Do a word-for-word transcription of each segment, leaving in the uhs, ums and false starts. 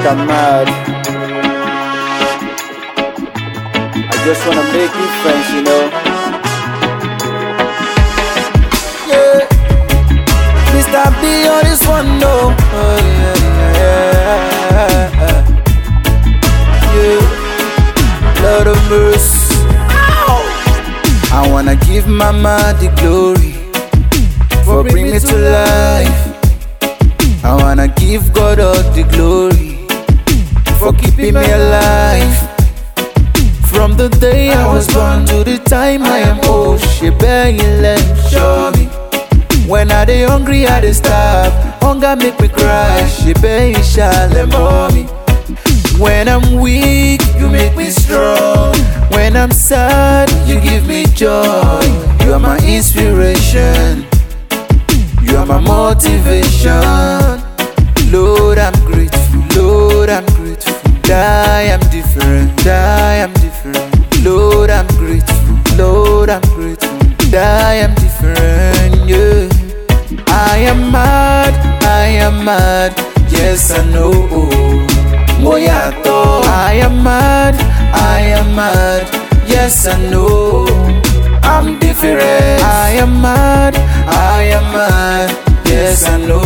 I'm mad. I just wanna make new friends, you know. Yeah, Mister B on this one, no. Oh yeah, yeah, yeah. Lord of mercy. Ow! I wanna give Mama the glory for bringing me to life. I wanna give God all the glory for keeping me alive. From the day I was born to the time I am old, she begging let show me. When I dey hungry, I dey starve. Hunger make me cry. She begging shall mommy. When I'm weak, you make me strong. When I'm sad, you give me joy. You are my inspiration. You are my motivation. Lord, I'm grateful. Lord, I'm grateful. I am different. I am different. Lord, I'm grateful. Lord, I'm grateful. I am different. Yeah. I am mad. I am mad. Yes, I know. Moyato. I am mad. I am mad. Yes, I know. I'm different. I am mad. I am mad. Yes, I know.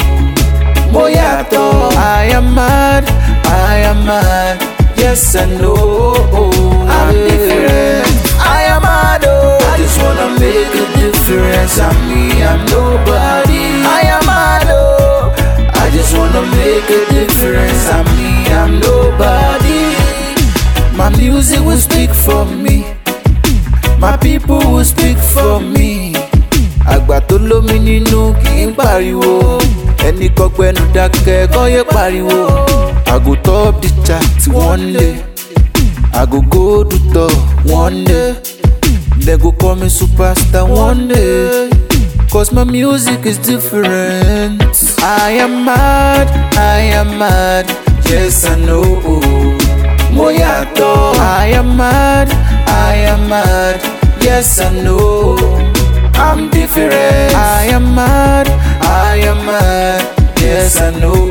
Moyato. I am mad. I am mad. Yes, I know. I'm different. I am mad. Oh. I just wanna make a difference. I'm me. I'm nobody. I am mad. Oh. I just wanna make a difference. I'm me. I'm nobody. My music will speak for me. My people will speak for me. Àgbà tó lómi nínú kì í pariwo. Ẹni kọgbẹ́nu dákẹ́ kọ́ yé pariwo. I go top the chart one day. I go go to top one day. They go call me superstar one day. Cause my music is different. I am mad, I am mad. Yes, I know. Moyato. I am mad, I am mad. Yes, I know. I'm different. I am mad, I am mad. Yes, I know.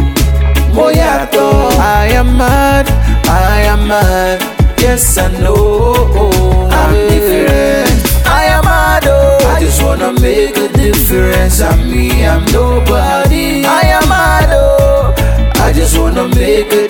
Moyato. I am mad, I am mad. Yes, I know. I'm different. I am mad. Oh. I just wanna make a difference. I'm me, I'm nobody. I am mad. Oh. I just wanna make a